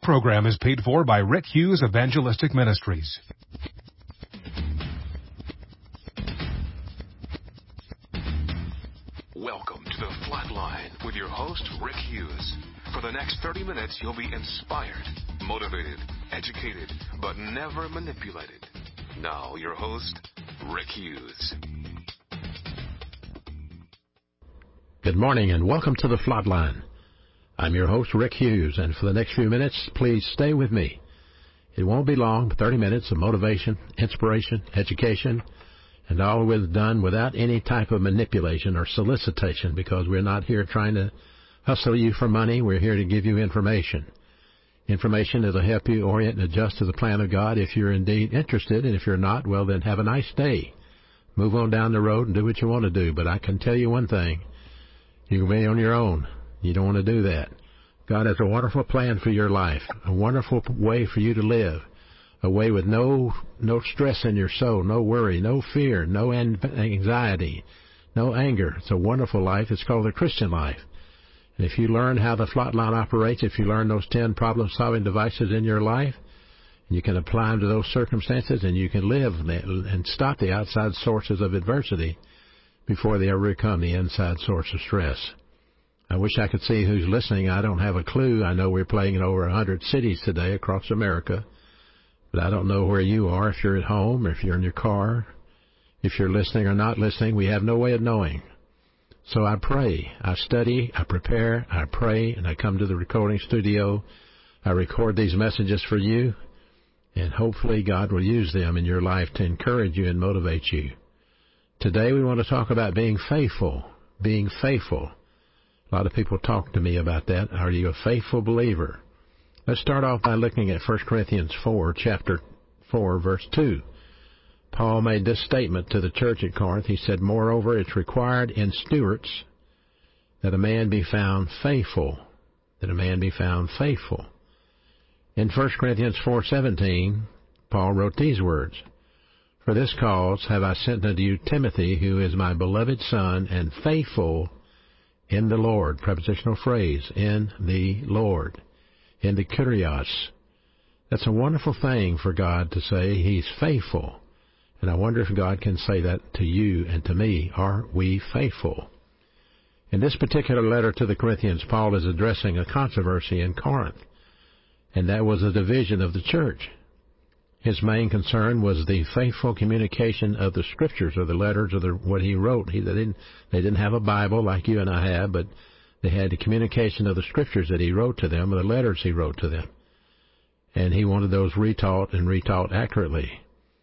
program is paid for by Rick Hughes Evangelistic Ministries. Welcome to the Flatline with your host, Rick Hughes. For the next 30 minutes, you'll be inspired, motivated, educated, but never manipulated. Now, your host, Rick Hughes. Good morning and welcome to the Flatline. I'm your host, Rick Hughes, and for the next few minutes, please stay with me. It won't be long, 30 minutes of motivation, inspiration, education, and all done without any type of manipulation or solicitation, because we're not here trying to hustle you for money. We're here to give you information. Information that will help you orient and adjust to the plan of God if you're indeed interested, and if you're not, well, then have a nice day. Move on down the road and do what you want to do, but I can tell you one thing. You can be on your own. You don't want to do that. God has a wonderful plan for your life, a wonderful way for you to live, a way with no stress in your soul, no worry, no fear, no anxiety, no anger. It's a wonderful life. It's called the Christian life. And if you learn how the Flatline operates, if you learn those 10 problem-solving devices in your life, you can apply them to those circumstances, and you can live and stop the outside sources of adversity before they ever become the inside source of stress. I wish I could see who's listening. I don't have a clue. I know we're playing in over 100 cities today across America, but I don't know where you are, if you're at home or if you're in your car, if you're listening or not listening. We have no way of knowing. So I pray, I study, I prepare, I pray, and I come to the recording studio. I record these messages for you, and hopefully God will use them in your life to encourage you and motivate you. Today we want to talk about being faithful, being faithful. A lot of people talk to me about that. Are you a faithful believer? Let's start off by looking at 1 Corinthians 4, chapter 4, verse 2. Paul made this statement to the church at Corinth. He said, "Moreover, it's required in stewards that a man be found faithful." That a man be found faithful. In 1 Corinthians 4:17, Paul wrote these words, "For this cause have I sent unto you Timothy, who is my beloved son, and faithful in the Lord." Prepositional phrase, in the Lord, in the Kyrios. That's a wonderful thing for God to say. He's faithful. And I wonder if God can say that to you and to me. Are we faithful? In this particular letter to the Corinthians, Paul is addressing a controversy in Corinth, and that was a division of the church. His main concern was the faithful communication of the Scriptures, or the letters, or what he wrote. They didn't have a Bible like you and I have, but they had the communication of the Scriptures that he wrote to them, or the letters he wrote to them. And he wanted those retaught and retaught accurately.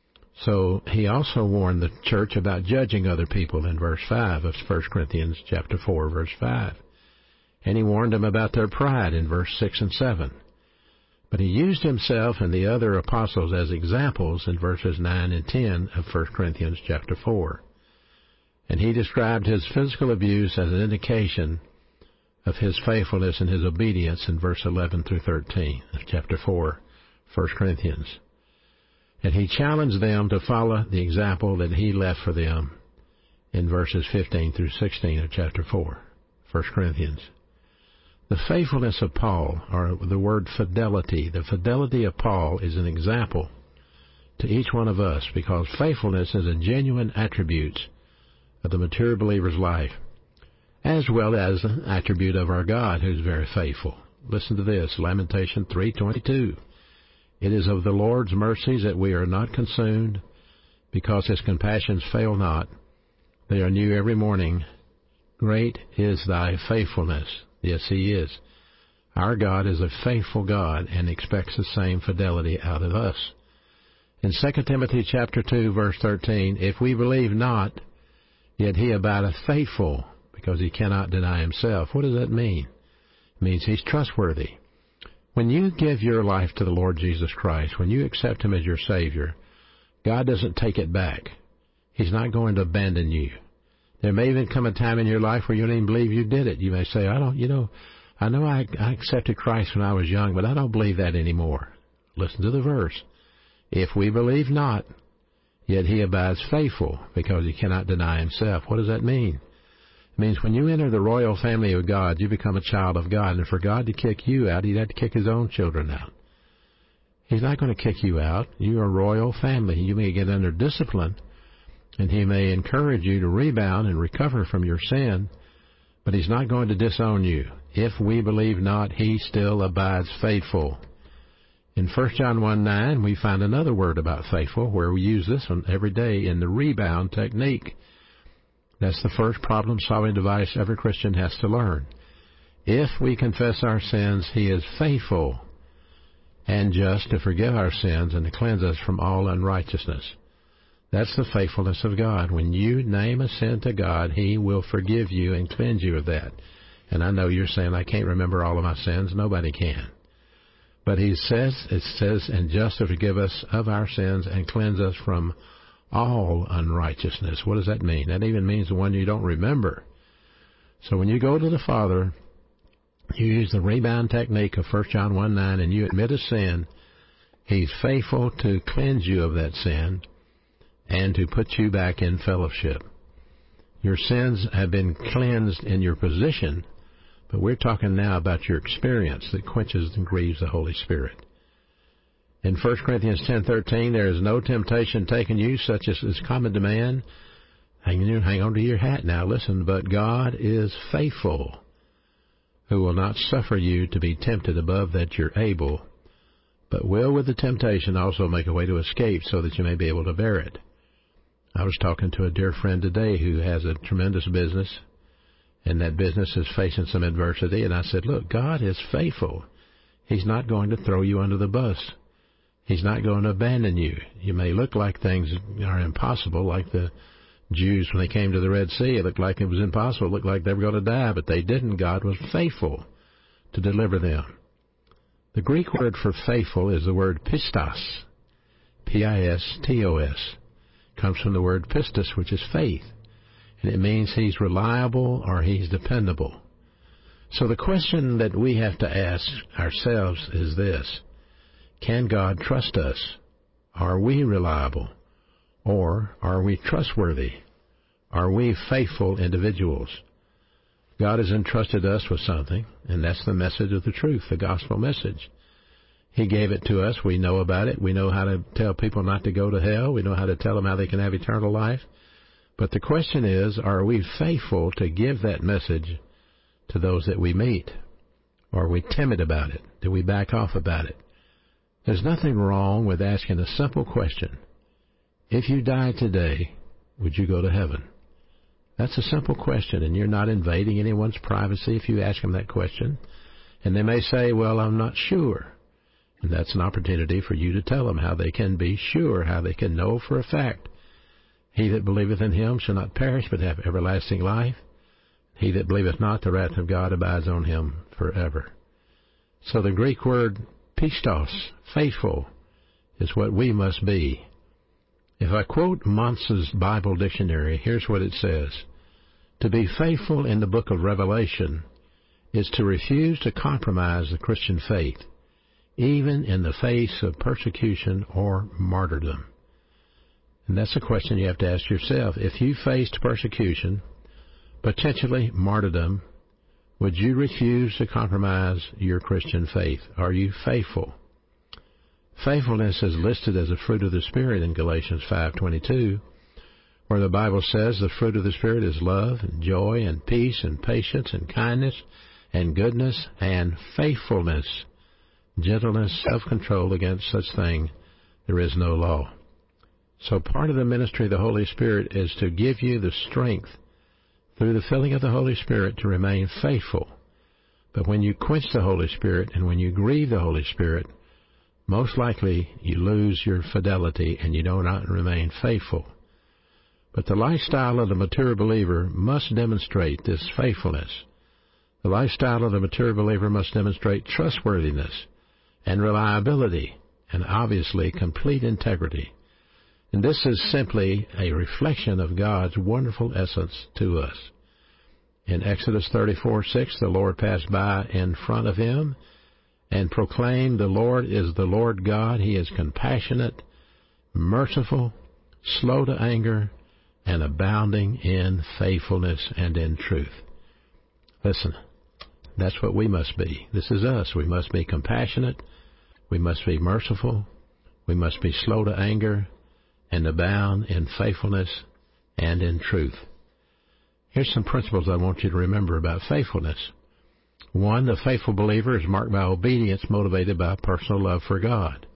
So he also warned the church about judging other people in verse 5 of 1 Corinthians chapter 4, verse 5. And he warned them about their pride in verse 6 and 7. But he used himself and the other apostles as examples in verses 9 and 10 of 1 Corinthians chapter 4. And he described his physical abuse as an indication of his faithfulness and his obedience in verse 11 through 13 of chapter 4, 1 Corinthians. And he challenged them to follow the example that he left for them in verses 15 through 16 of chapter 4, 1 Corinthians. The faithfulness of Paul, or the word fidelity, the fidelity of Paul is an example to each one of us, because faithfulness is a genuine attribute of the mature believer's life, as well as an attribute of our God, who's very faithful. Listen to this, Lamentation 3:22. "It is of the Lord's mercies that we are not consumed, because his compassions fail not. They are new every morning. Great is thy faithfulness." Yes, he is. Our God is a faithful God and expects the same fidelity out of us. In 2 Timothy chapter 2, verse 13, "If we believe not, yet he abideth faithful, because he cannot deny himself." What does that mean? It means he's trustworthy. When you give your life to the Lord Jesus Christ, when you accept him as your Savior, God doesn't take it back. He's not going to abandon you. There may even come a time in your life where you don't even believe you did it. You may say, I know I accepted Christ when I was young, but I don't believe that anymore. Listen to the verse. "If we believe not, yet he abides faithful, because he cannot deny himself." What does that mean? It means when you enter the royal family of God, you become a child of God. And for God to kick you out, he'd have to kick his own children out. He's not going to kick you out. You're a royal family. You may get under discipline, and he may encourage you to rebound and recover from your sin, but he's not going to disown you. If we believe not, he still abides faithful. In 1 John 1:9, we find another word about faithful, where we use this one every day in the rebound technique. That's the first problem-solving device every Christian has to learn. If we confess our sins, he is faithful and just to forgive our sins and to cleanse us from all unrighteousness. That's the faithfulness of God. When you name a sin to God, he will forgive you and cleanse you of that. And I know you're saying, I can't remember all of my sins. Nobody can. But it says, and just to forgive us of our sins and cleanse us from all unrighteousness. What does that mean? That even means the one you don't remember. So when you go to the Father, you use the rebound technique of 1 John 1:9, and you admit a sin, he's faithful to cleanse you of that sin and to put you back in fellowship. Your sins have been cleansed in your position, but we're talking now about your experience that quenches and grieves the Holy Spirit. In 1 Corinthians 10:13, there is no temptation taken you such as is common to man. Hang on to your hat now. Listen, but God is faithful, who will not suffer you to be tempted above that you're able, but will with the temptation also make a way to escape so that you may be able to bear it. I was talking to a dear friend today who has a tremendous business, and that business is facing some adversity, and I said, look, God is faithful. He's not going to throw you under the bus. He's not going to abandon you. You may look like things are impossible, like the Jews when they came to the Red Sea. It looked like it was impossible. It looked like they were going to die, but they didn't. God was faithful to deliver them. The Greek word for faithful is the word pistos, P-I-S-T-O-S. It comes from the word pistos, which is faith, and it means he's reliable or he's dependable. So the question that we have to ask ourselves is this: can God trust us? Are we reliable? Or are we trustworthy? Are we faithful individuals? God has entrusted us with something, and that's the message of the truth, the gospel message. He gave it to us. We know about it. We know how to tell people not to go to hell. We know how to tell them how they can have eternal life. But the question is, are we faithful to give that message to those that we meet? Are we timid about it? Do we back off about it? There's nothing wrong with asking a simple question. If you died today, would you go to heaven? That's a simple question, and you're not invading anyone's privacy if you ask them that question. And they may say, well, I'm not sure. And that's an opportunity for you to tell them how they can be sure, how they can know for a fact. He that believeth in him shall not perish, but have everlasting life. He that believeth not, the wrath of God abides on him forever. So the Greek word pistos, faithful, is what we must be. If I quote Mons's Bible Dictionary, here's what it says. To be faithful in the book of Revelation is to refuse to compromise the Christian faith, even in the face of persecution or martyrdom. And that's a question you have to ask yourself. If you faced persecution, potentially martyrdom, would you refuse to compromise your Christian faith? Are you faithful? Faithfulness is listed as a fruit of the Spirit in Galatians 5:22, where the Bible says the fruit of the Spirit is love and joy and peace and patience and kindness and goodness and faithfulness, gentleness, self-control. Against such thing there is no law. So part of the ministry of the Holy Spirit is to give you the strength through the filling of the Holy Spirit to remain faithful. But when you quench the Holy Spirit and when you grieve the Holy Spirit, most likely you lose your fidelity and you do not remain faithful. But the lifestyle of the mature believer must demonstrate this faithfulness. The lifestyle of the mature believer must demonstrate trustworthiness and reliability and obviously complete integrity. And this is simply a reflection of God's wonderful essence to us. In Exodus 34:6, the Lord passed by in front of him and proclaimed, the Lord is the Lord God. He is compassionate, merciful, slow to anger, and abounding in faithfulness and in truth. Listen, that's what we must be. This is us. We must be compassionate. We must be merciful. We must be slow to anger and abound in faithfulness and in truth. Here's some principles I want you to remember about faithfulness. 1, the faithful believer is marked by obedience motivated by personal love for God.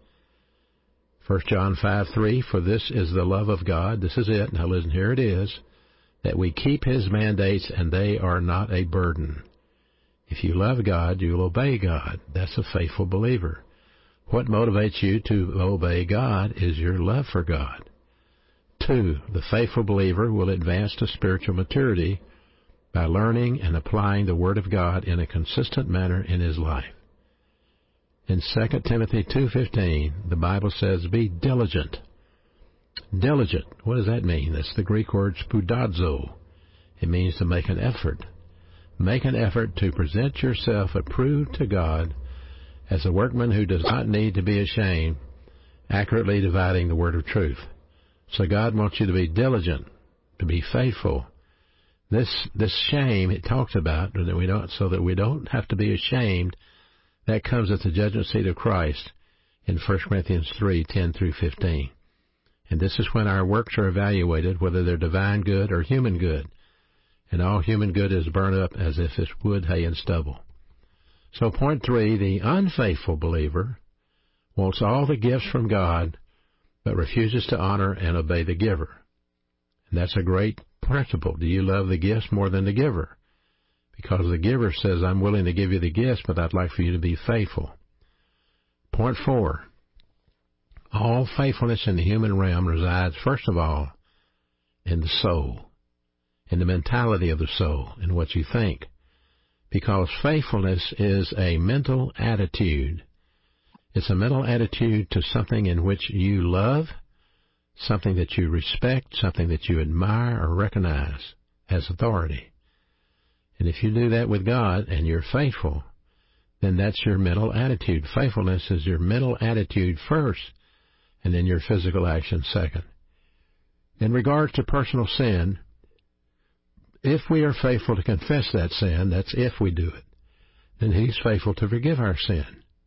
1 John 5:3, for this is the love of God. This is it. Now listen, here it is, that we keep His mandates and they are not a burden. If you love God, you'll obey God. That's a faithful believer. What motivates you to obey God is your love for God. 2, the faithful believer will advance to spiritual maturity by learning and applying the Word of God in a consistent manner in his life. In 2 Timothy 2:15, the Bible says, be diligent. Diligent, what does that mean? That's the Greek word spoudazo. It means to make an effort. Make an effort to present yourself approved to God as a workman who does not need to be ashamed, accurately dividing the word of truth. So God wants you to be diligent, to be faithful. This shame it talks about, so that we don't have to be ashamed, that comes at the judgment seat of Christ in 1 Corinthians 3:10 through 15. And this is when our works are evaluated, whether they're divine good or human good. And all human good is burned up as if it's wood, hay, and stubble. So point 3, the unfaithful believer wants all the gifts from God, but refuses to honor and obey the giver. And that's a great principle. Do you love the gifts more than the giver? Because the giver says, I'm willing to give you the gifts, but I'd like for you to be faithful. Point 4, all faithfulness in the human realm resides, first of all, in the soul, in the mentality of the soul, in what you think. Because faithfulness is a mental attitude. It's a mental attitude to something in which you love, something that you respect, something that you admire or recognize as authority. And if you do that with God and you're faithful, then that's your mental attitude. Faithfulness is your mental attitude first, and then your physical action second. In regards to personal sin, if we are faithful to confess that sin, that's if we do it, then He's faithful to forgive our sin.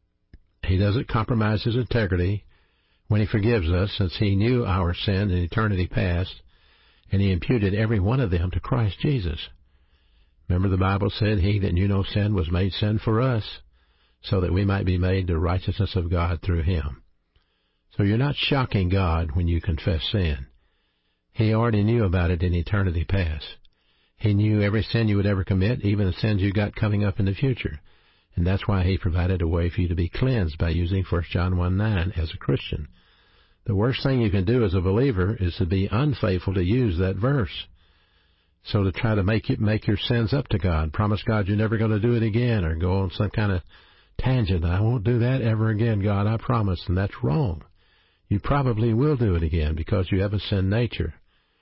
He doesn't compromise His integrity when He forgives us, since He knew our sin in eternity past, and He imputed every one of them to Christ Jesus. Remember the Bible said, He that knew no sin was made sin for us, so that we might be made the righteousness of God through Him. So you're not shocking God when you confess sin. He already knew about it in eternity past. He knew every sin you would ever commit, even the sins you got coming up in the future. And that's why He provided a way for you to be cleansed by using 1 John 1:9 as a Christian. The worst thing you can do as a believer is to be unfaithful to use that verse. So to try to make your sins up to God, promise God you're never going to do it again, or go on some kind of tangent. I won't do that ever again, God, I promise. And that's wrong. You probably will do it again because you have a sin nature.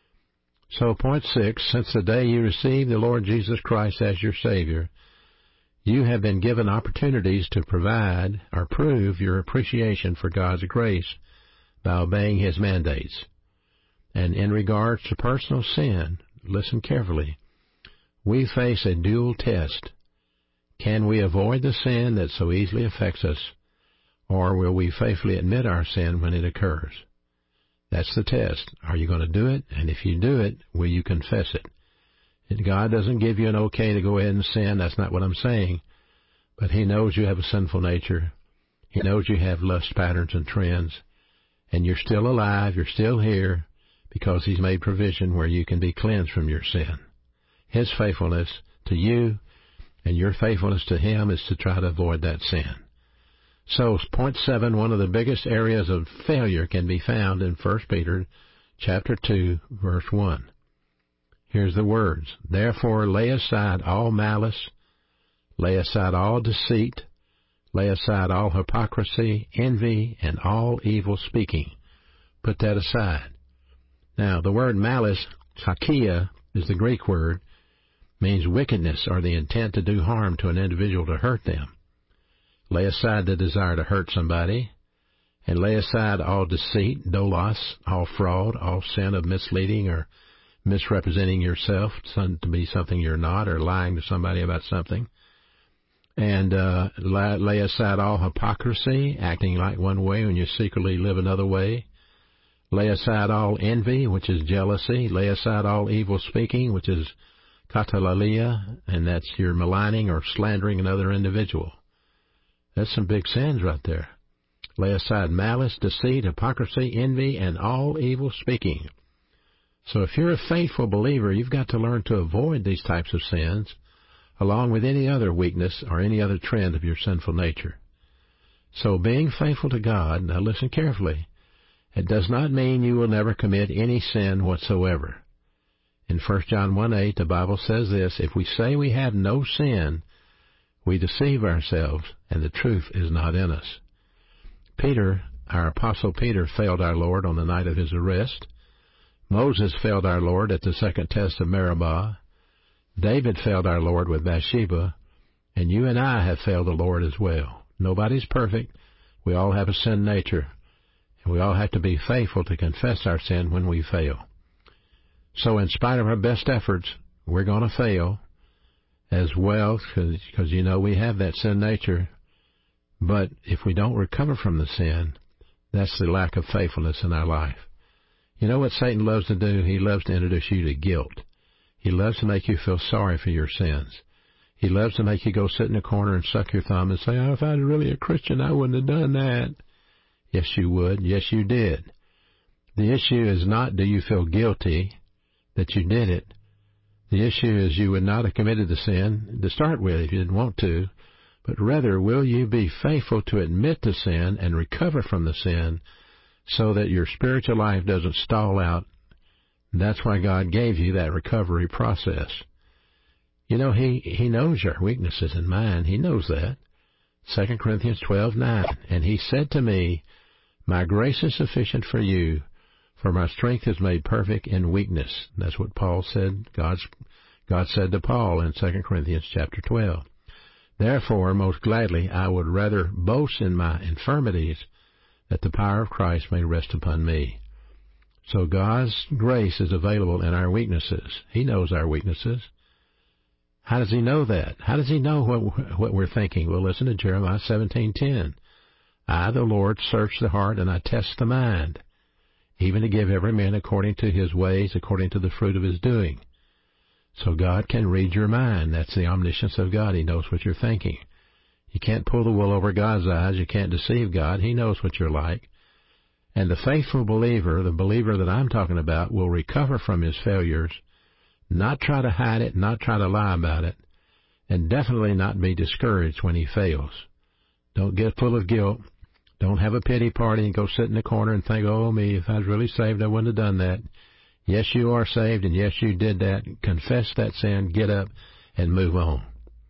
So point 6, since the day you received the Lord Jesus Christ as your Savior, you have been given opportunities to provide or prove your appreciation for God's grace by obeying His mandates. And in regards to personal sin, listen carefully, we face a dual test. Can we avoid the sin that so easily affects us, or will we faithfully admit our sin when it occurs? That's the test. Are you going to do it? And if you do it, will you confess it? And God doesn't give you an okay to go ahead and sin. That's not what I'm saying. But He knows you have a sinful nature. He knows you have lust patterns and trends. And you're still alive. You're still here because He's made provision where you can be cleansed from your sin. His faithfulness to you and your faithfulness to Him is to try to avoid that sin. So, point 7, one of the biggest areas of failure can be found in 1 Peter chapter 2, verse 1. Here's the words, therefore lay aside all malice, lay aside all deceit, lay aside all hypocrisy, envy, and all evil speaking. Put that aside. Now, the word malice, hakia, is the Greek word, means wickedness or the intent to do harm to an individual to hurt them. Lay aside the desire to hurt somebody, and lay aside all deceit, dolos, all fraud, all sin of misleading or misrepresenting yourself to be something you're not, or lying to somebody about something. And lay aside all hypocrisy, acting like one way when you secretly live another way. Lay aside all envy, which is jealousy. Lay aside all evil speaking, which is katalalia, and that's your maligning or slandering another individual. That's some big sins right there. Lay aside malice, deceit, hypocrisy, envy, and all evil speaking. So if you're a faithful believer, you've got to learn to avoid these types of sins, along with any other weakness or any other trend of your sinful nature. So being faithful to God, now listen carefully, it does not mean you will never commit any sin whatsoever. In 1 John 1:8, the Bible says this, if we say we have no sin, we deceive ourselves, and the truth is not in us. Peter, our Apostle Peter, failed our Lord on the night of his arrest. Moses failed our Lord at the second test of Meribah. David failed our Lord with Bathsheba. And you and I have failed the Lord as well. Nobody's perfect. We all have a sin nature. And we all have to be faithful to confess our sin when we fail. So in spite of our best efforts, we're going to fail as well, because you know we have that sin nature. But if we don't recover from the sin, that's the lack of faithfulness in our life. You know what Satan loves to do? He loves to introduce you to guilt. He loves to make you feel sorry for your sins. He loves to make you go sit in a corner and suck your thumb and say, oh, if I was really a Christian, I wouldn't have done that. Yes, you would. Yes, you did. The issue is not do you feel guilty that you did it. The issue is you would not have committed the sin to start with if you didn't want to, but rather will you be faithful to admit the sin and recover from the sin so that your spiritual life doesn't stall out. That's why God gave you that recovery process. You know, He knows your weaknesses and mine. He knows that. 2 Corinthians 12:9, and He said to me, my grace is sufficient for you, for my strength is made perfect in weakness. That's what Paul said. God said to Paul in 2 Corinthians chapter 12. Therefore, most gladly, I would rather boast in my infirmities, that the power of Christ may rest upon me. So God's grace is available in our weaknesses. He knows our weaknesses. How does He know that? How does He know what we're thinking? Well, listen to Jeremiah 17:10. I, the Lord, search the heart, and I test the mind, even to give every man according to his ways, according to the fruit of his doing. So God can read your mind. That's the omniscience of God. He knows what you're thinking. You can't pull the wool over God's eyes. You can't deceive God. He knows what you're like. And the faithful believer, the believer that I'm talking about, will recover from his failures, not try to hide it, not try to lie about it, and definitely not be discouraged when he fails. Don't get full of guilt. Don't have a pity party and go sit in the corner and think, oh, me, if I was really saved, I wouldn't have done that. Yes, you are saved, and yes, you did that. Confess that sin, get up, and move on.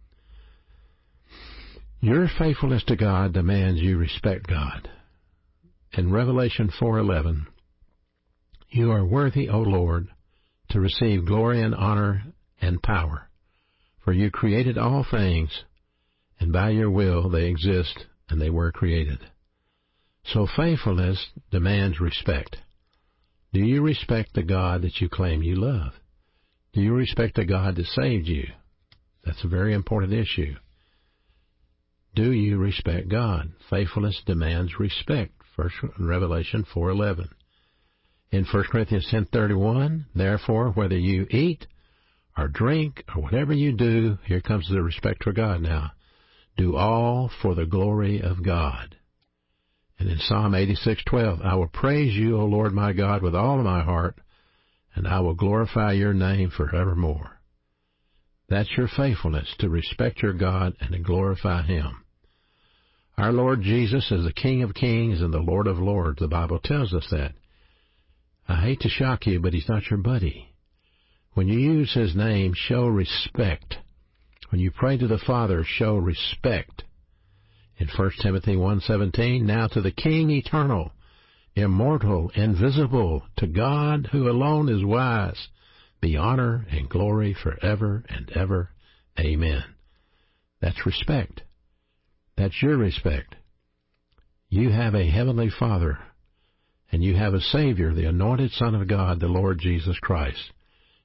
Your faithfulness to God demands you respect God. In Revelation 4:11, you are worthy, O Lord, to receive glory and honor and power, for you created all things, and by your will they exist and they were created. So faithfulness demands respect. Do you respect the God that you claim you love? Do you respect the God that saved you? That's a very important issue. Do you respect God? Faithfulness demands respect. First Revelation 4:11. In 1 Corinthians 10:31, therefore, whether you eat or drink or whatever you do, here comes the respect for God now, do all for the glory of God. And in Psalm 86:12, I will praise you, O Lord my God, with all of my heart, and I will glorify your name forevermore. That's your faithfulness, to respect your God and to glorify Him. Our Lord Jesus is the King of kings and the Lord of lords. The Bible tells us that. I hate to shock you, but He's not your buddy. When you use His name, show respect. When you pray to the Father, show respect. In 1 Timothy 1:17, now to the King eternal, immortal, invisible, to God who alone is wise, be honor and glory forever and ever. Amen. That's respect. That's your respect. You have a heavenly Father, and you have a Savior, the anointed Son of God, the Lord Jesus Christ.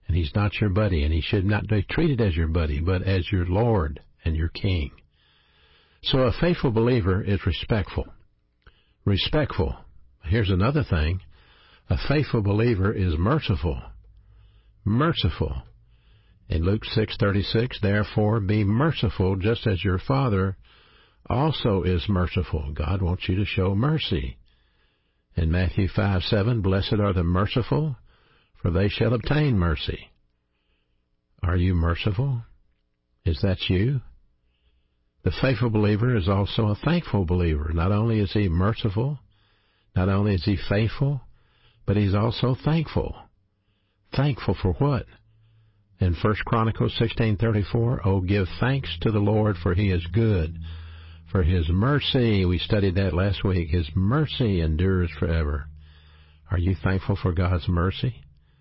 And he's not your buddy, and he should not be treated as your buddy, but as your Lord and your King. So a faithful believer is respectful. Respectful. Here's another thing. A faithful believer is merciful. Merciful. In Luke 6:36, therefore be merciful just as your Father also is merciful. God wants you to show mercy. In Matthew 5:7, blessed are the merciful, for they shall obtain mercy. Are you merciful? Is that you? The faithful believer is also a thankful believer. Not only is he merciful, not only is he faithful, but he's also thankful. Thankful for what? In 1 Chronicles 16:34, oh, give thanks to the Lord, for he is good. For his mercy, we studied that last week, his mercy endures forever. Are you thankful for God's mercy?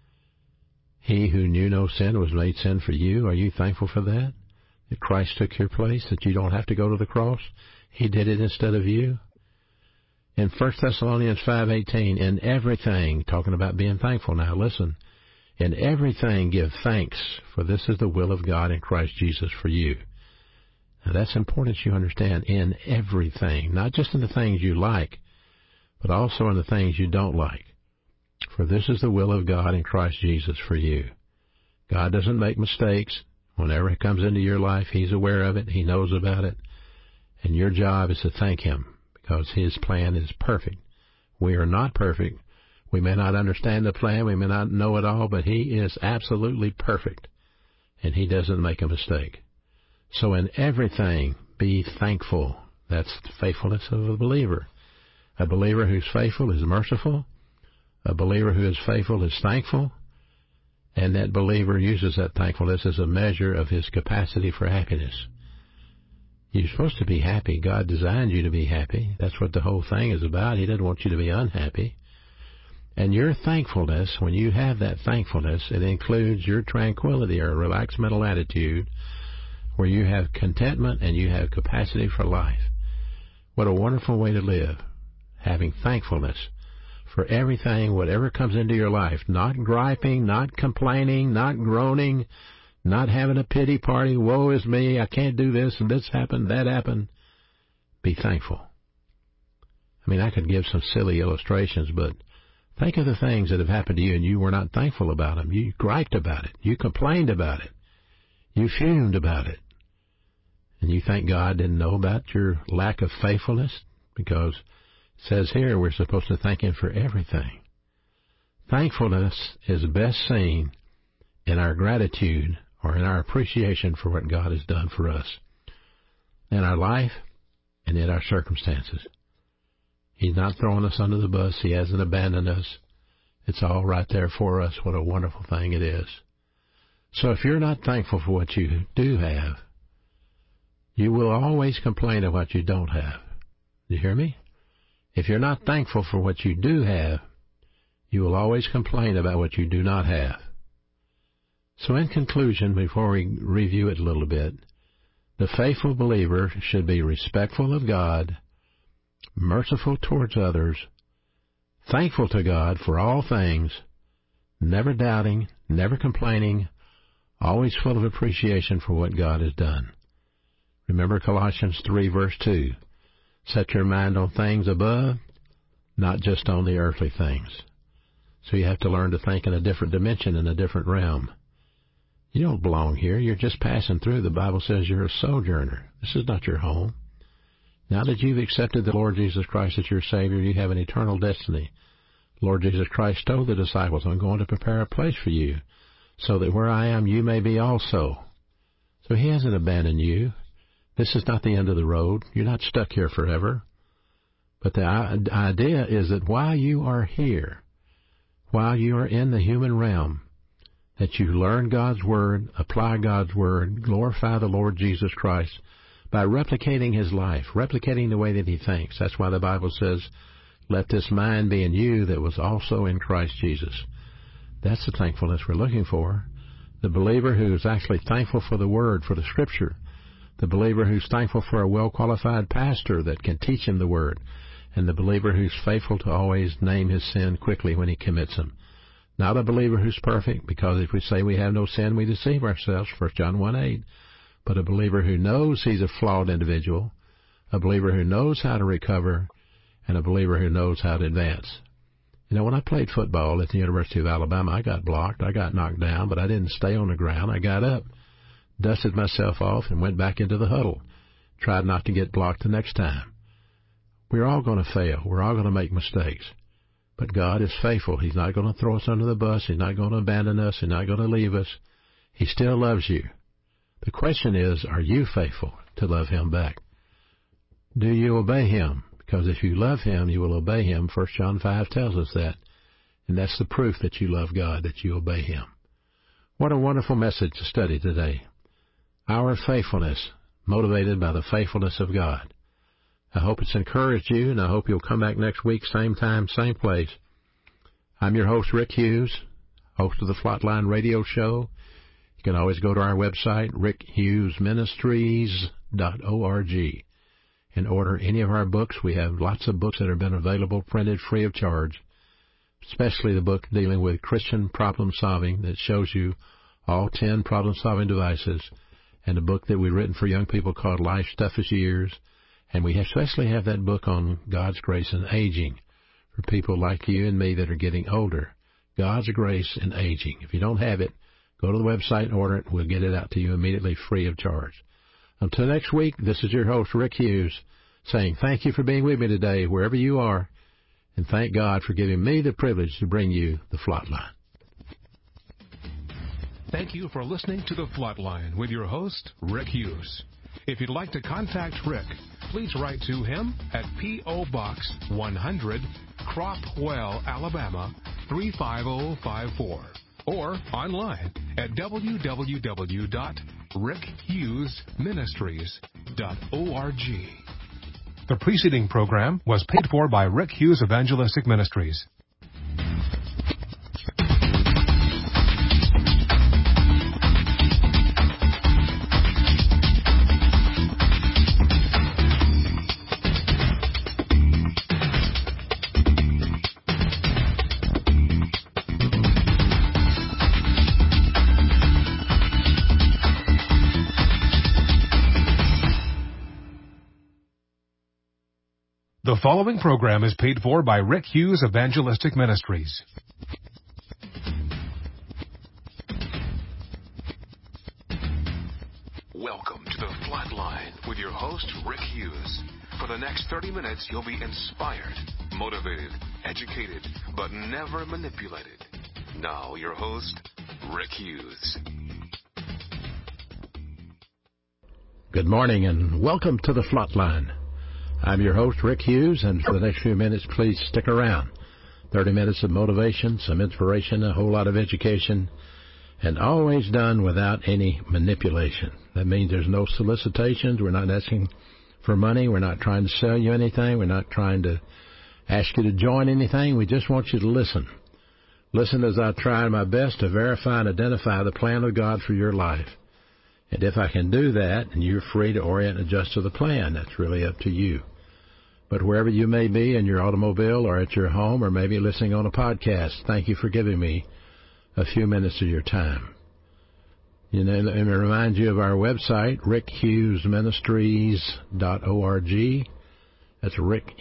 He who knew no sin was made sin for you. Are you thankful for that? That Christ took your place, that you don't have to go to the cross? He did it instead of you. In 1 Thessalonians 5:18, in everything, talking about being thankful now, listen, in everything give thanks, for this is the will of God in Christ Jesus for you. Now that's important you understand, in everything, not just in the things you like, but also in the things you don't like. For this is the will of God in Christ Jesus for you. God doesn't make mistakes. Whenever it comes into your life, he's aware of it, he knows about it, and your job is to thank him, because his plan is perfect. We are not perfect. We may not understand the plan, we may not know it all, but he is absolutely perfect, and he doesn't make a mistake. So in everything, be thankful. That's the faithfulness of a believer. A believer who's faithful is merciful. A believer who is faithful is thankful. And that believer uses that thankfulness as a measure of his capacity for happiness. You're supposed to be happy. God designed you to be happy. That's what the whole thing is about. He doesn't want you to be unhappy. And your thankfulness, when you have that thankfulness, it includes your tranquility or relaxed mental attitude where you have contentment and you have capacity for life. What a wonderful way to live, having thankfulness for everything, whatever comes into your life, not griping, not complaining, not groaning, not having a pity party, woe is me, I can't do this and this happened, that happened. Be thankful. I mean, I could give some silly illustrations, but think of the things that have happened to you and you were not thankful about them. You griped about it. You complained about it. You fumed about it. And you think God didn't know about your lack of faithfulness? Because it says here we're supposed to thank him for everything. Thankfulness is best seen in our gratitude or in our appreciation for what God has done for us in our life and in our circumstances. He's not throwing us under the bus. He hasn't abandoned us. It's all right there for us. What a wonderful thing it is. So if you're not thankful for what you do have, you will always complain of what you don't have. Do you hear me? If you're not thankful for what you do have, you will always complain about what you do not have. So in conclusion, before we review it a little bit, the faithful believer should be respectful of God, merciful towards others, thankful to God for all things, never doubting, never complaining, always full of appreciation for what God has done. Remember Colossians 3, verse 2. Set your mind on things above, not just on the earthly things. So you have to learn to think in a different dimension, in a different realm. You don't belong here. You're just passing through. The Bible says you're a sojourner. This is not your home. Now that you've accepted the Lord Jesus Christ as your Savior, you have an eternal destiny. Lord Jesus Christ told the disciples, I'm going to prepare a place for you, so that where I am, you may be also. So he hasn't abandoned you. This is not the end of the road. You're not stuck here forever. But the idea is that while you are here, while you are in the human realm, that you learn God's Word, apply God's Word, glorify the Lord Jesus Christ by replicating his life, replicating the way that he thinks. That's why the Bible says, let this mind be in you that was also in Christ Jesus. That's the thankfulness we're looking for. The believer who is actually thankful for the Word, for the Scripture. The believer who's thankful for a well-qualified pastor that can teach him the Word. And the believer who's faithful to always name his sin quickly when he commits them. Not a believer who's perfect, because if we say we have no sin, we deceive ourselves, 1 John 1:8. But a believer who knows he's a flawed individual, a believer who knows how to recover, and a believer who knows how to advance. You know, when I played football at the University of Alabama, I got blocked, I got knocked down, but I didn't stay on the ground. I got up, dusted myself off, and went back into the huddle. Tried not to get blocked the next time. We're all going to fail. We're all going to make mistakes. But God is faithful. He's not going to throw us under the bus. He's not going to abandon us. He's not going to leave us. He still loves you. The question is, are you faithful to love Him back? Do you obey Him? Because if you love Him, you will obey Him. 1 John 5 tells us that. And that's the proof that you love God, that you obey Him. What a wonderful message to study today. Our faithfulness, motivated by the faithfulness of God. I hope it's encouraged you, and I hope you'll come back next week, same time, same place. I'm your host, Rick Hughes, host of the Flatline Radio Show. You can always go to our website, rickhughesministries.org, and order any of our books. We have lots of books that have been available, printed free of charge, especially the book dealing with Christian problem solving that shows you all 10 problem-solving devices, and a book that we've written for young people called Life's Toughest Years. And we especially have that book on God's grace and aging for people like you and me that are getting older. God's grace and aging. If you don't have it, go to the website and order it. We'll get it out to you immediately free of charge. Until next week, this is your host, Rick Hughes, saying thank you for being with me today, wherever you are, and thank God for giving me the privilege to bring you the Flatline. Thank you for listening to The Flatline with your host, Rick Hughes. If you'd like to contact Rick, please write to him at P.O. Box 100, Cropwell, Alabama 35054, or online at www.rickhughesministries.org. The preceding program was paid for by Rick Hughes Evangelistic Ministries. The following program is paid for by Rick Hughes Evangelistic Ministries. Welcome to The Flatline with your host, Rick Hughes. For the next 30 minutes, you'll be inspired, motivated, educated, but never manipulated. Now, your host, Rick Hughes. Good morning and welcome to The Flatline. I'm your host, Rick Hughes, and for the next few minutes, please stick around. 30 minutes of motivation, some inspiration, a whole lot of education, and always done without any manipulation. That means there's no solicitations. We're not asking for money. We're not trying to sell you anything. We're not trying to ask you to join anything. We just want you to listen. Listen as I try my best to verify and identify the plan of God for your life. And if I can do that, and you're free to orient and adjust to the plan, that's really up to you. But wherever you may be, in your automobile or at your home or maybe listening on a podcast, thank you for giving me a few minutes of your time. You know, let me remind you of our website, rickhughesministries.org. That's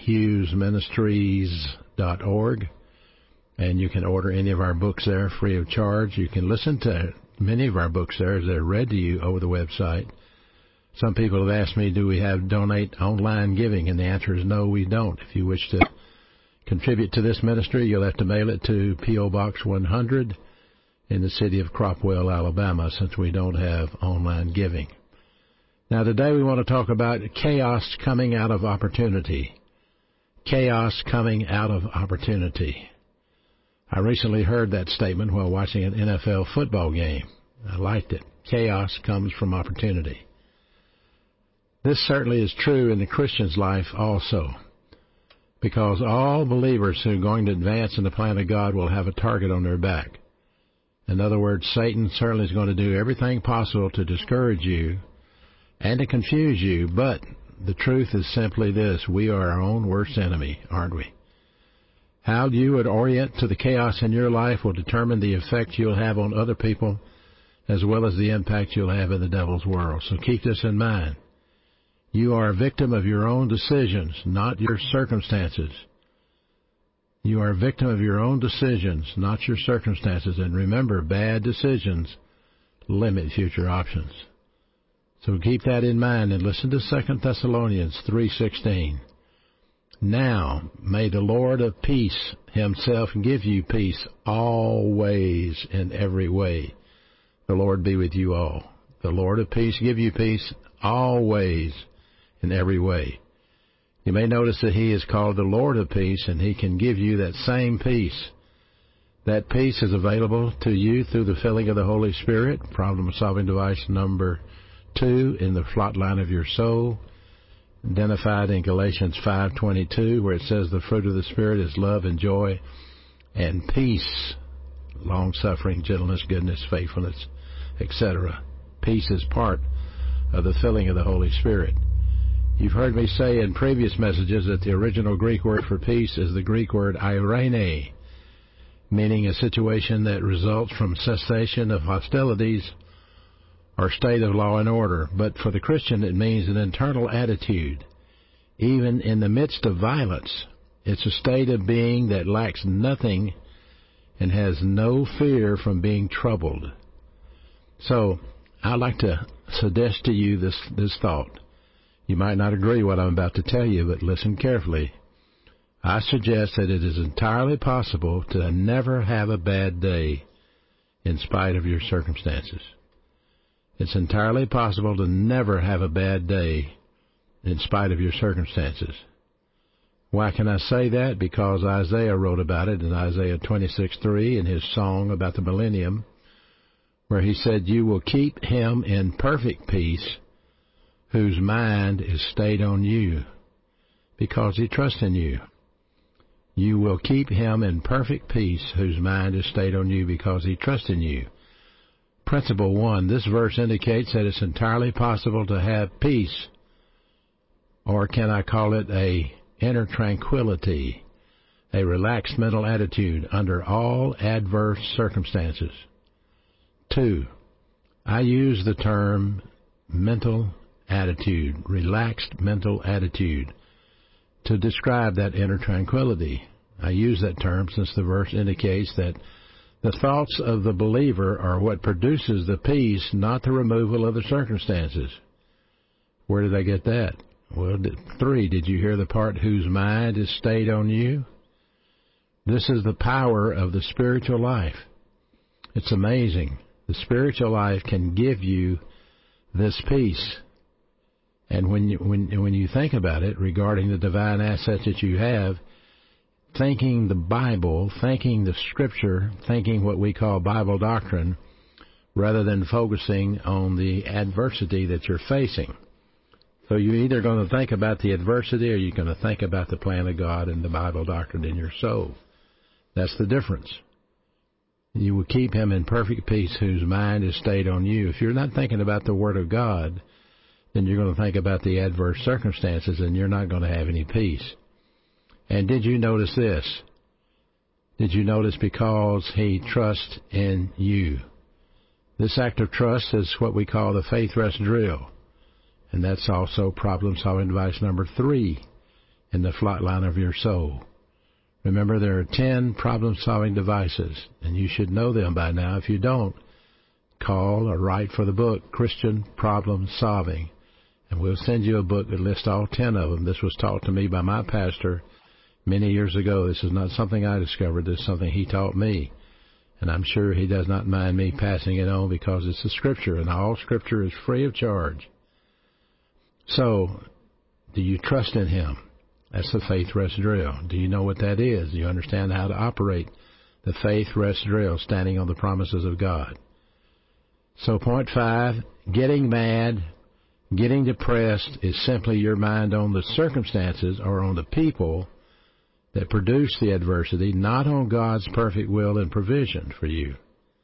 rickhughesministries.org. And you can order any of our books there free of charge. You can listen to many of our books there as they're read to you over the website. Some people have asked me, do we have donate online giving? And the answer is no, we don't. If you wish to contribute to this ministry, you'll have to mail it to P.O. Box 100 in the city of Cropwell, Alabama, since we don't have online giving. Now, today we want to talk about chaos coming out of opportunity. Chaos coming out of opportunity. I recently heard that statement while watching an NFL football game. I liked it. Chaos comes from opportunity. This certainly is true in the Christian's life also, because all believers who are going to advance in the plan of God will have a target on their back. In other words, Satan certainly is going to do everything possible to discourage you and to confuse you, but the truth is simply this: we are our own worst enemy, aren't we? How you would orient to the chaos in your life will determine the effect you'll have on other people as well as the impact you'll have in the devil's world. So keep this in mind. You are a victim of your own decisions, not your circumstances. You are a victim of your own decisions, not your circumstances. And remember, bad decisions limit future options. So keep that in mind and listen to 2 Thessalonians 3:16. Now, may the Lord of peace himself give you peace always in every way. The Lord be with you all. The Lord of peace give you peace always in every way. You may notice that he is called the Lord of peace, and he can give you that same peace. That peace is available to you through the filling of the Holy Spirit, problem-solving device number 2 in the flot line of your soul, identified in Galatians 5:22, where it says the fruit of the Spirit is love and joy and peace, long-suffering, gentleness, goodness, faithfulness, etc. Peace is part of the filling of the Holy Spirit. You've heard me say in previous messages that the original Greek word for peace is the Greek word eirene, meaning a situation that results from cessation of hostilities or state of law and order. But for the Christian, it means an internal attitude. Even in the midst of violence, it's a state of being that lacks nothing and has no fear from being troubled. So, I'd like to suggest to you this thought. You might not agree with what I'm about to tell you, but listen carefully. I suggest that it is entirely possible to never have a bad day in spite of your circumstances. It's entirely possible to never have a bad day in spite of your circumstances. Why can I say that? Because Isaiah wrote about it in Isaiah 26:3 in his song about the millennium, where he said, "You will keep him in perfect peace whose mind is stayed on you, because he trusts in you." You will keep him in perfect peace whose mind is stayed on you because he trusts in you. Principle 1, this verse indicates that it's entirely possible to have peace, or can I call it a inner tranquility, a relaxed mental attitude under all adverse circumstances. 2, I use the term mental attitude, relaxed mental attitude, to describe that inner tranquility. I use that term since the verse indicates that the thoughts of the believer are what produces the peace, not the removal of the circumstances. Where did I get that? Well, 3, did you hear the part, whose mind is stayed on you? This is the power of the spiritual life. It's amazing. The spiritual life can give you this peace. And when you think about it regarding the divine assets that you have, thinking the Bible, thinking the Scripture, thinking what we call Bible doctrine, rather than focusing on the adversity that you're facing. So you're either going to think about the adversity or you're going to think about the plan of God and the Bible doctrine in your soul. That's the difference. You will keep him in perfect peace whose mind is stayed on you. If you're not thinking about the Word of God, then you're going to think about the adverse circumstances and you're not going to have any peace. And did you notice this? Did you notice because he trusts in you? This act of trust is what we call the faith rest drill. And that's also problem-solving device number 3 in the flot line of your soul. Remember, there are 10 problem-solving devices, and you should know them by now. If you don't, call or write for the book, Christian Problem Solving, and we'll send you a book that lists all 10 of them. This was taught to me by my pastor many years ago. This is not something I discovered. This is something he taught me, and I'm sure he does not mind me passing it on because it's the Scripture, and all Scripture is free of charge. So, do you trust in him? That's the faith rest drill. Do you know what that is? Do you understand how to operate the faith rest drill, standing on the promises of God? So point 5, getting mad, getting depressed is simply your mind on the circumstances or on the people that produce the adversity, not on God's perfect will and provision for you.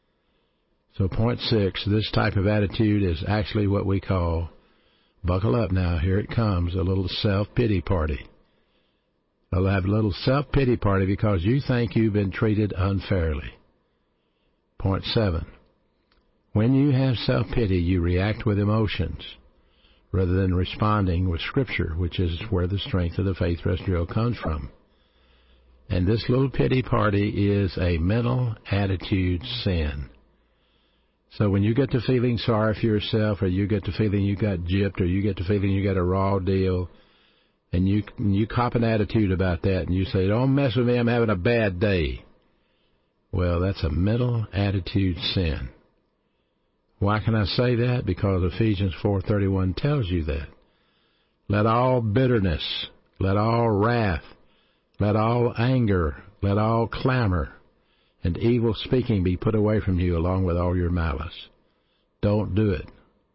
So point 6, this type of attitude is actually what we call, buckle up now, here it comes, a little self-pity party. They'll have a little self-pity party because you think you've been treated unfairly. Point 7. When you have self-pity, you react with emotions rather than responding with Scripture, which is where the strength of the faith rest drill comes from. And this little pity party is a mental attitude sin. So when you get to feeling sorry for yourself, or you get to feeling you got gypped, or you get to feeling you got a raw deal, and you cop an attitude about that, and you say, don't mess with me, I'm having a bad day. Well, that's a mental attitude sin. Why can I say that? Because Ephesians 4:31 tells you that. Let all bitterness, let all wrath, let all anger, let all clamor, and evil speaking be put away from you along with all your malice. Don't do it.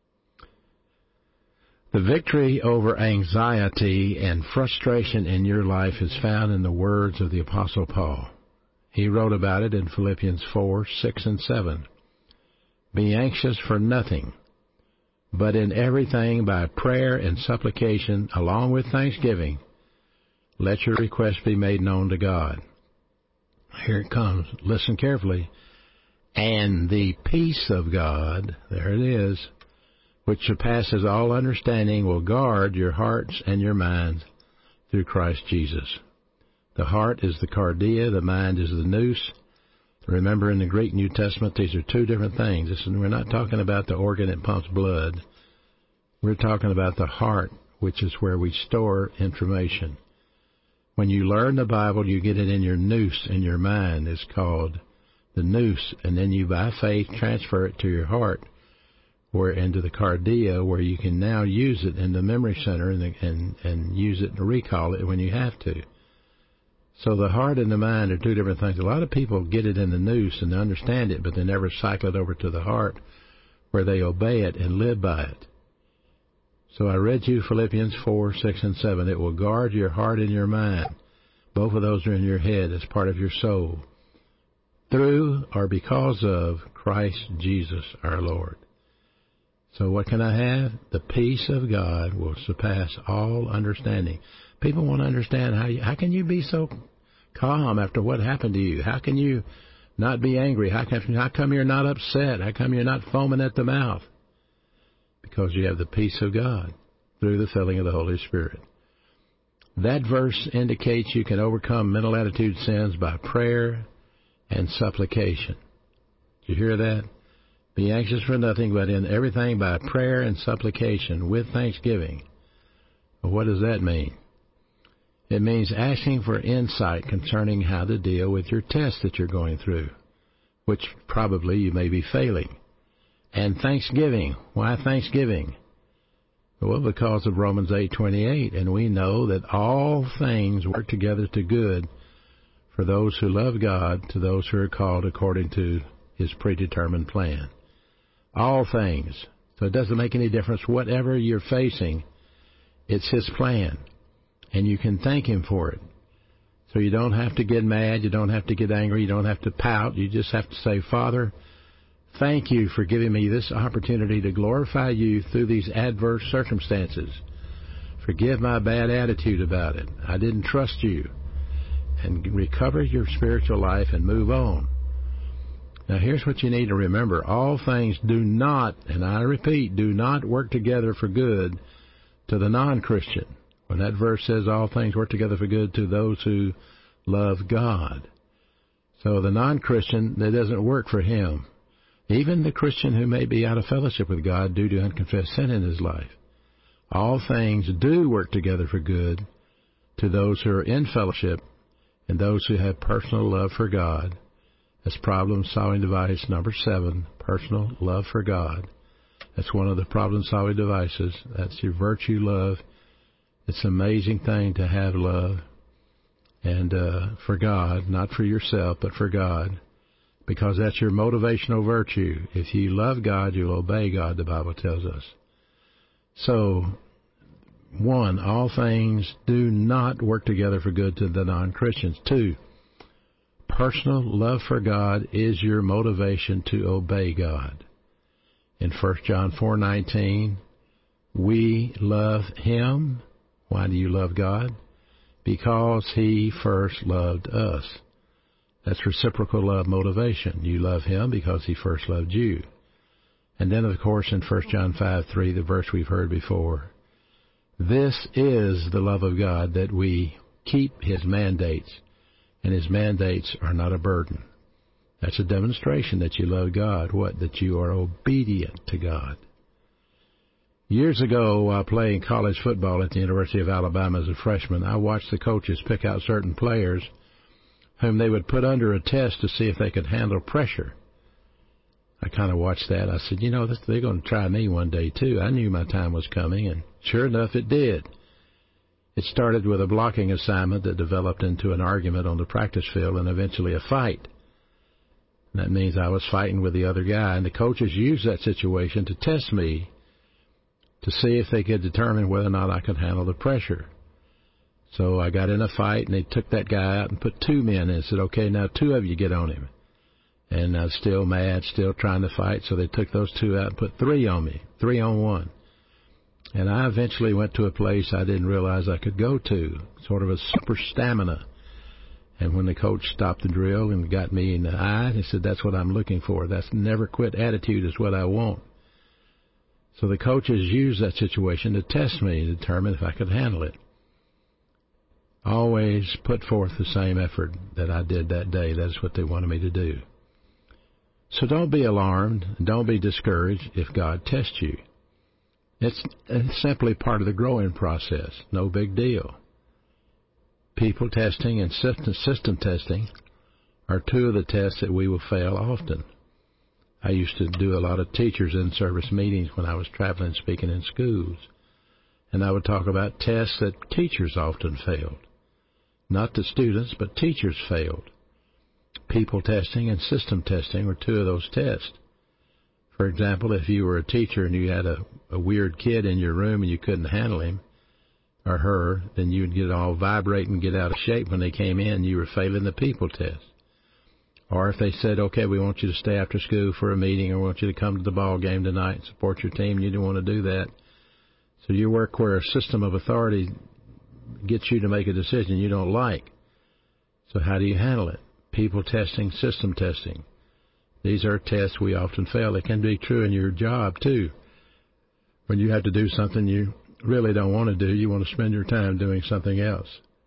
The victory over anxiety and frustration in your life is found in the words of the Apostle Paul. He wrote about it in Philippians 4:6 and 7. Be anxious for nothing, but in everything by prayer and supplication, along with thanksgiving, let your requests be made known to God. Here it comes. Listen carefully. And the peace of God, there it is, which surpasses all understanding, will guard your hearts and your minds through Christ Jesus. The heart is the cardia, the mind is the nous. Remember, in the Greek New Testament, these are two different things. We're not talking about the organ that pumps blood. We're talking about the heart, which is where we store information. When you learn the Bible, you get it in your nous, in your mind. It's called the nous. And then you, by faith, transfer it to your heart, or into the cardia, where you can now use it in the memory center and use it to recall it when you have to. So the heart and the mind are two different things. A lot of people get it in the nous and understand it, but they never cycle it over to the heart where they obey it and live by it. So I read you Philippians 4:6 and 7. It will guard your heart and your mind. Both of those are in your head as part of your soul. Through or because of Christ Jesus our Lord. So what can I have? The peace of God will surpass all understanding. People want to understand how can you be so calm after what happened to you? How can you not be angry? How come you're not upset? How come you're not foaming at the mouth? Because you have the peace of God through the filling of the Holy Spirit. That verse indicates you can overcome mental attitude sins by prayer and supplication. Did you hear that? Be anxious for nothing, but in everything by prayer and supplication with thanksgiving. Well, what does that mean? It means asking for insight concerning how to deal with your test that you're going through, which probably you may be failing. And thanksgiving. Why thanksgiving? Well, because of Romans 8:28, and we know that all things work together to good for those who love God, to those who are called according to His predetermined plan. All things. So it doesn't make any difference. Whatever you're facing, it's His plan. And you can thank Him for it. So you don't have to get mad. You don't have to get angry. You don't have to pout. You just have to say, Father, thank you for giving me this opportunity to glorify you through these adverse circumstances. Forgive my bad attitude about it. I didn't trust you. And recover your spiritual life and move on. Now here's what you need to remember. All things do not, and I repeat, do not work together for good to the non-Christian. When that verse says all things work together for good to those who love God. So the non-Christian, that doesn't work for him. Even the Christian who may be out of fellowship with God due to unconfessed sin in his life. All things do work together for good to those who are in fellowship and those who have personal love for God. That's problem-solving device number 7, personal love for God. That's one of the problem-solving devices. That's your virtue love. It's an amazing thing to have love, and for God, not for yourself, but for God, because that's your motivational virtue. If you love God, you'll obey God, the Bible tells us. So, 1, all things do not work together for good to the non-Christians. 2, personal love for God is your motivation to obey God. In 1 John 4:19, we love Him. Why do you love God? because he first loved us. That's reciprocal love motivation. You love him because he first loved you. And then, of course, in 1 John 5:3, the verse we've heard before, this is the love of God, that we keep his mandates, and his mandates are not a burden. That's a demonstration that you love God. What? That you are obedient to God. Years ago, while playing college football at the University of Alabama as a freshman, I watched the coaches pick out certain players whom they would put under a test to see if they could handle pressure. I kind of watched that. I said, they're going to try me one day, too. I knew my time was coming, and sure enough, it did. It started with a blocking assignment that developed into an argument on the practice field and eventually a fight. And that means I was fighting with the other guy, and the coaches used that situation to test me to see if they could determine whether or not I could handle the pressure. So I got in a fight, and they took that guy out and put two men in and said, okay, now two of you get on him. And I was still mad, still trying to fight, so they took those two out and put three on me, 3-on-1. And I eventually went to a place I didn't realize I could go to, sort of a super stamina. And when the coach stopped the drill and got me in the eye, he said, that's what I'm looking for. That's never quit attitude is what I want. So the coaches used that situation to test me, to determine if I could handle it. Always put forth the same effort that I did that day. That's what they wanted me to do. So don't be alarmed, don't be discouraged if God tests you. It's simply part of the growing process, no big deal. People testing and system testing are two of the tests that we will fail often. I used to do a lot of teachers in-service meetings when I was traveling speaking in schools, and I would talk about tests that teachers often failed. Not the students, but teachers failed. People testing and system testing were two of those tests. For example, if you were a teacher and you had a weird kid in your room and you couldn't handle him or her, then you would get all vibrate and get out of shape when they came in. You were failing the people test. Or if they said, okay, we want you to stay after school for a meeting, or we want you to come to the ball game tonight and support your team, and you didn't want to do that. So you work where a system of authority gets you to make a decision you don't like. So how do you handle it? People testing, system testing. These are tests we often fail. It can be true in your job, too. When you have to do something you really don't want to do, you want to spend your time doing something else.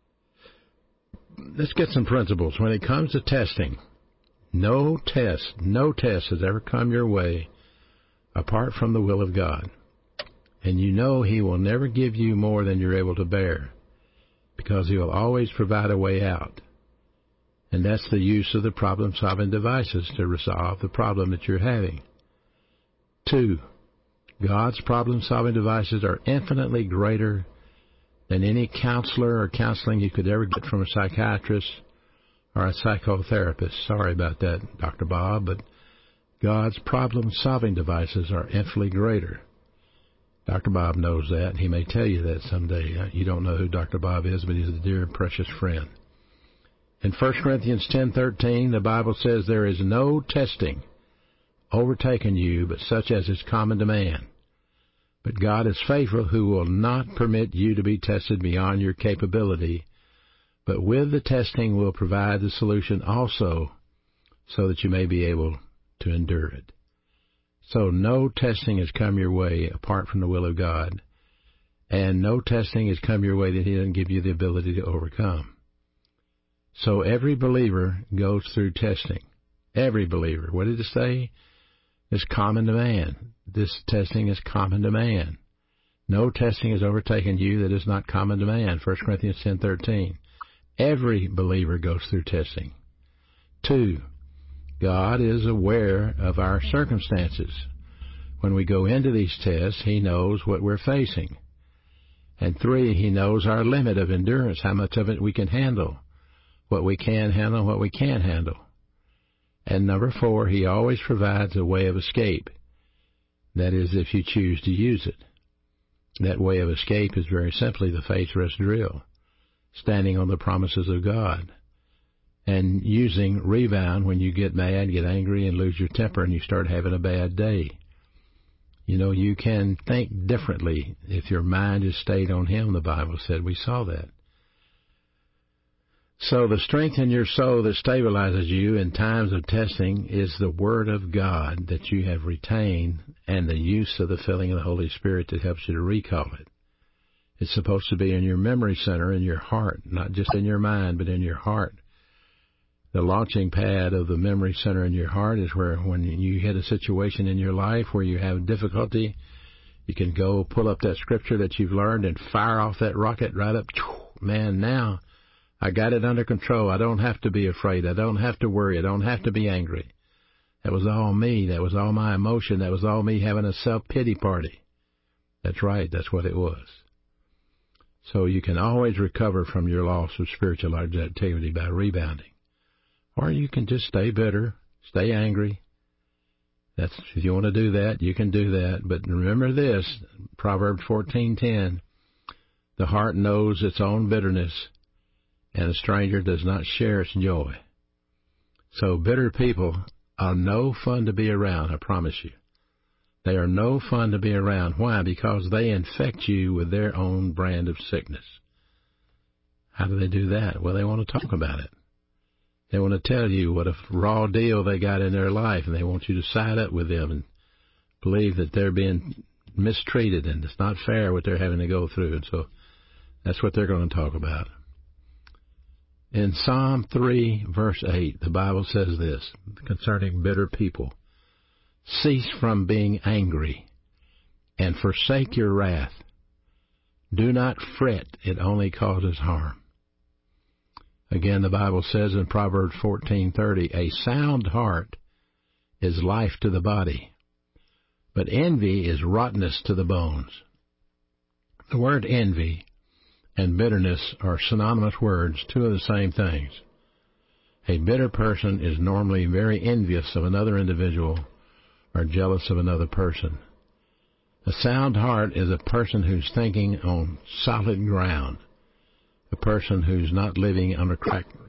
Let's get some principles. When it comes to testing, no test has ever come your way apart from the will of God. And you know He will never give you more than you're able to bear, because He will always provide a way out. And that's the use of the problem-solving devices to resolve the problem that you're having. 2, God's problem-solving devices are infinitely greater than any counselor or counseling you could ever get from a psychiatrist or a psychotherapist. Sorry about that, Dr. Bob, but God's problem-solving devices are infinitely greater. Dr. Bob knows that, and he may tell you that someday. You don't know who Dr. Bob is, but he's a dear and precious friend. In 1 Corinthians 10:13, the Bible says, there is no testing overtaken you but such as is common to man. But God is faithful, who will not permit you to be tested beyond your capability, but with the testing will provide the solution also, so that you may be able to endure it. So no testing has come your way apart from the will of God, and no testing has come your way that He doesn't give you the ability to overcome. So every believer goes through testing. Every believer. What did it say? It's common to man. This testing is common to man. No testing has overtaken you that is not common to man. 1 Corinthians 10:13. Every believer goes through testing. 2, God is aware of our circumstances. When we go into these tests, He knows what we're facing. And 3, He knows our limit of endurance, how much of it we can handle, what we can handle, what we can't handle. And 4, He always provides a way of escape. That is, if you choose to use it. That way of escape is very simply the faith rest drill, standing on the promises of God, and using rebound when you get mad, get angry, and lose your temper, and you start having a bad day. You know, you can think differently if your mind is stayed on Him, the Bible said. We saw that. So the strength in your soul that stabilizes you in times of testing is the Word of God that you have retained and the use of the filling of the Holy Spirit that helps you to recall it. It's supposed to be in your memory center, in your heart, not just in your mind, but in your heart. The launching pad of the memory center in your heart is where when you hit a situation in your life where you have difficulty, you can go pull up that scripture that you've learned and fire off that rocket right up. Man, now I got it under control. I don't have to be afraid. I don't have to worry. I don't have to be angry. That was all me. That was all my emotion. That was all me having a self-pity party. That's right. That's what it was. So you can always recover from your loss of spiritual activity by rebounding. Or you can just stay bitter, stay angry. If you want to do that, you can do that. But remember this, Proverbs 14:10, the heart knows its own bitterness, and a stranger does not share its joy. So bitter people are no fun to be around, I promise you. They are no fun to be around. Why? Because they infect you with their own brand of sickness. How do they do that? Well, they want to talk about it. They want to tell you what a raw deal they got in their life, and they want you to side up with them and believe that they're being mistreated and it's not fair what they're having to go through. And so that's what they're going to talk about. In Psalm 3, verse 8, the Bible says this concerning bitter people. Cease from being angry and forsake your wrath. Do not fret, it only causes harm. Again, the Bible says in Proverbs 14:30, a sound heart is life to the body, but envy is rottenness to the bones. The word envy and bitterness are synonymous words, two of the same things. A bitter person is normally very envious of another individual or jealous of another person. A sound heart is a person who's thinking on solid ground. A person who's not living on a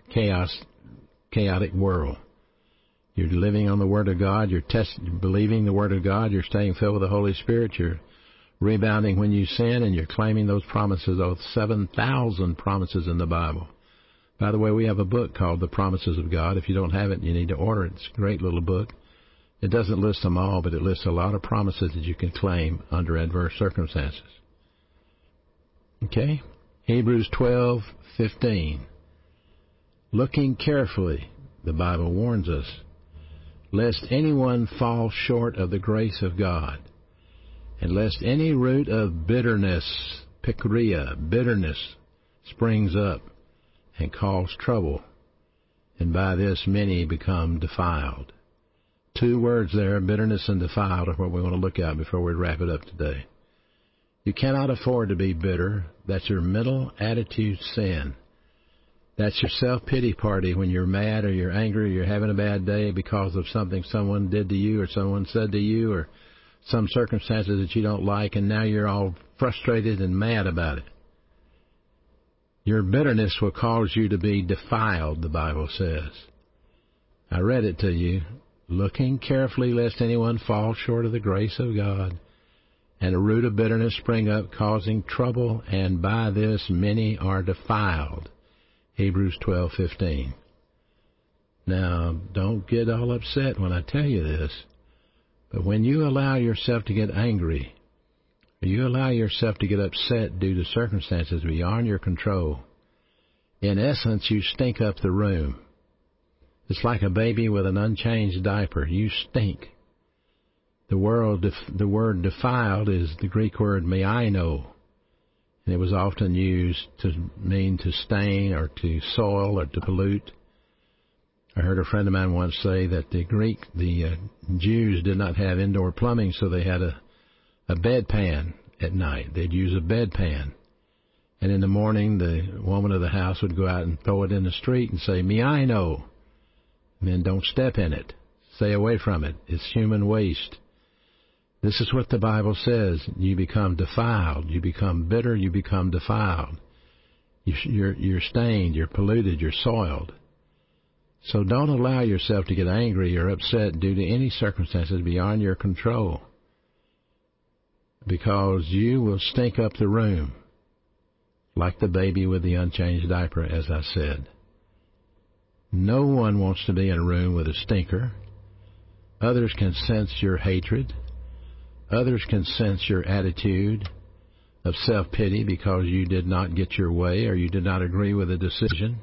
chaotic world. You're living on the Word of God. You're believing the Word of God. You're staying filled with the Holy Spirit. You're rebounding when you sin, and you're claiming those promises, those 7,000 promises in the Bible. By the way, we have a book called The Promises of God. If you don't have it, you need to order it. It's a great little book. It doesn't list them all, but it lists a lot of promises that you can claim under adverse circumstances. Okay? Hebrews 12:15. Looking carefully, the Bible warns us, lest anyone fall short of the grace of God, and lest any root of bitterness, picaria, bitterness, springs up and cause trouble, and by this many become defiled. Two words there, bitterness and defiled, are what we want to look at before we wrap it up today. You cannot afford to be bitter. That's your mental attitude sin. That's your self-pity party when you're mad or you're angry or you're having a bad day because of something someone did to you or someone said to you or some circumstances that you don't like, and now you're all frustrated and mad about it. Your bitterness will cause you to be defiled, the Bible says. I read it to you. Looking carefully lest anyone fall short of the grace of God, and a root of bitterness spring up, causing trouble, and by this many are defiled. Hebrews 12:15. Now, don't get all upset when I tell you this, but when you allow yourself to get angry, or you allow yourself to get upset due to circumstances beyond your control, in essence, you stink up the room. It's like a baby with an unchanged diaper. You stink. The word defiled is the Greek word meino, and it was often used to mean to stain or to soil or to pollute. I heard a friend of mine once say that the Jews did not have indoor plumbing, so they had a bedpan at night. They'd use a bedpan. And in the morning, the woman of the house would go out and throw it in the street and say, meino. And then don't step in it. Stay away from it. It's human waste. This is what the Bible says. You become defiled. You become bitter. You become defiled. You're stained. You're polluted. You're soiled. So don't allow yourself to get angry or upset due to any circumstances beyond your control, because you will stink up the room like the baby with the unchanged diaper, as I said. No one wants to be in a room with a stinker. Others can sense your hatred. Others can sense your attitude of self-pity because you did not get your way or you did not agree with a decision.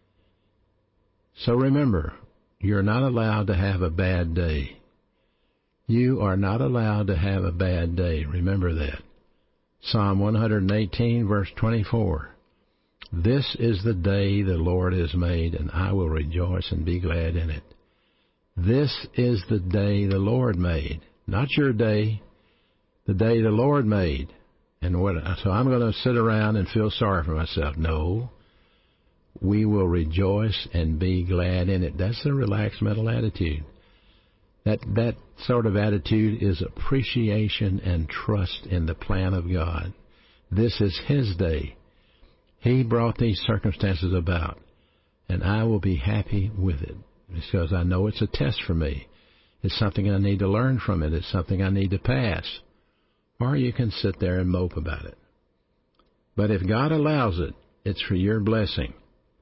So remember, you're not allowed to have a bad day. You are not allowed to have a bad day. Remember that. Psalm 118, verse 24. This is the day the Lord has made, and I will rejoice and be glad in it. This is the day the Lord made. Not your day, the day the Lord made. And so I'm going to sit around and feel sorry for myself. No. We will rejoice and be glad in it. That's a relaxed mental attitude. That sort of attitude is appreciation and trust in the plan of God. This is His day. He brought these circumstances about, and I will be happy with it because I know it's a test for me. It's something I need to learn from it. It's something I need to pass. Or you can sit there and mope about it. But if God allows it, it's for your blessing.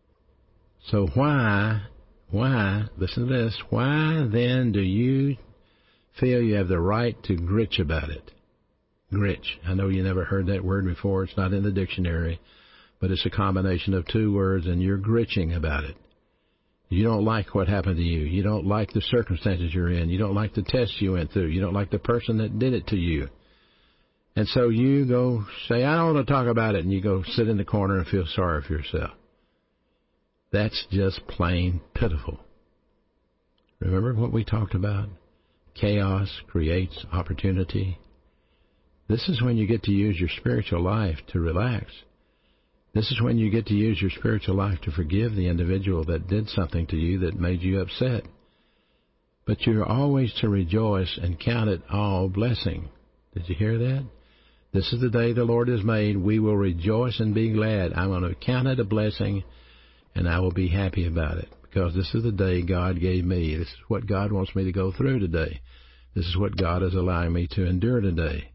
So why, listen to this, why then do you feel you have the right to gritch about it? Gritch. I know you never heard that word before. It's not in the dictionary, but it's a combination of two words, and you're gritching about it. You don't like what happened to you. You don't like the circumstances you're in. You don't like the test you went through. You don't like the person that did it to you. And so you go say, I don't want to talk about it, and you go sit in the corner and feel sorry for yourself. That's just plain pitiful. Remember what we talked about? Chaos creates opportunity. This is when you get to use your spiritual life to relax. This is when you get to use your spiritual life to forgive the individual that did something to you that made you upset. But you're always to rejoice and count it all blessing. Did you hear that? This is the day the Lord has made. We will rejoice and be glad. I'm going to count it a blessing, and I will be happy about it because this is the day God gave me. This is what God wants me to go through today. This is what God is allowing me to endure today.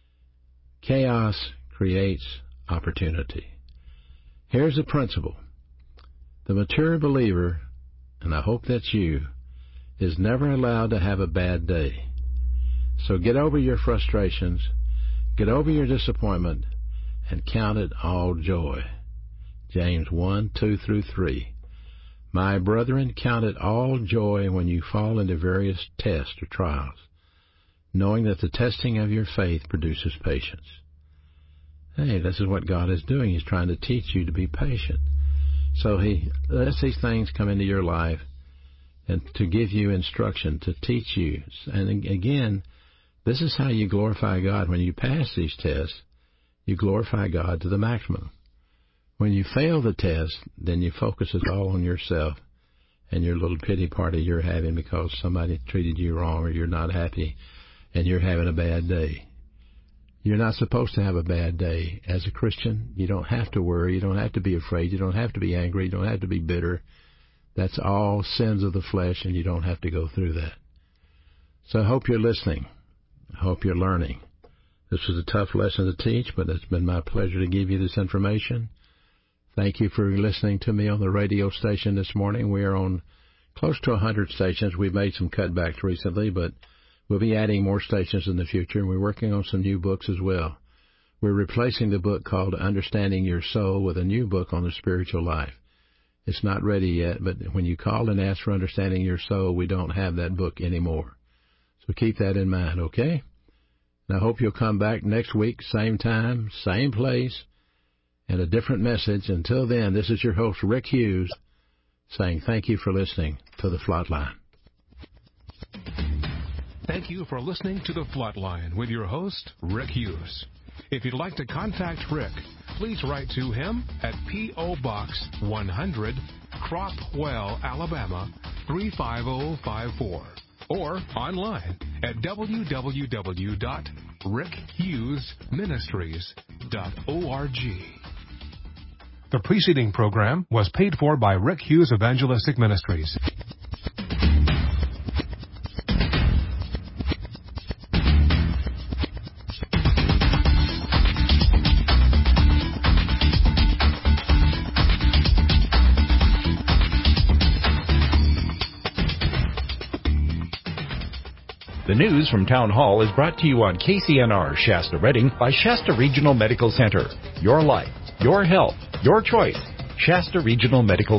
Chaos creates opportunity. Here's the principle. The mature believer, and I hope that's you, is never allowed to have a bad day. So get over your frustrations, get over your disappointment, and count it all joy. James 1, 2 through 3. My brethren, count it all joy when you fall into various tests or trials, knowing that the testing of your faith produces patience. Hey, this is what God is doing. He's trying to teach you to be patient. So He lets these things come into your life and to give you instruction, to teach you. And again, this is how you glorify God. When you pass these tests, you glorify God to the maximum. When you fail the test, then you focus it all on yourself and your little pity party you're having because somebody treated you wrong or you're not happy and you're having a bad day. You're not supposed to have a bad day. As a Christian, you don't have to worry. You don't have to be afraid. You don't have to be angry. You don't have to be bitter. That's all sins of the flesh, and you don't have to go through that. So I hope you're listening. I hope you're learning. This was a tough lesson to teach, but it's been my pleasure to give you this information. Thank you for listening to me on the radio station this morning. We are on close to 100 stations. We've made some cutbacks recently, but we'll be adding more stations in the future, and we're working on some new books as well. We're replacing the book called Understanding Your Soul with a new book on the spiritual life. It's not ready yet, but when you call and ask for Understanding Your Soul, we don't have that book anymore. So keep that in mind, okay? And I hope you'll come back next week, same time, same place, and a different message. Until then, this is your host, Rick Hughes, saying thank you for listening to The Flatline. Thank you for listening to The Flatline with your host, Rick Hughes. If you'd like to contact Rick, please write to him at P.O. Box 100, Cropwell, Alabama 35054, or online at www.rickhughesministries.org. The preceding program was paid for by Rick Hughes Evangelistic Ministries. The news from Town Hall is brought to you on KCNR Shasta Redding by Shasta Regional Medical Center. Your life, your health, your choice. Shasta Regional Medical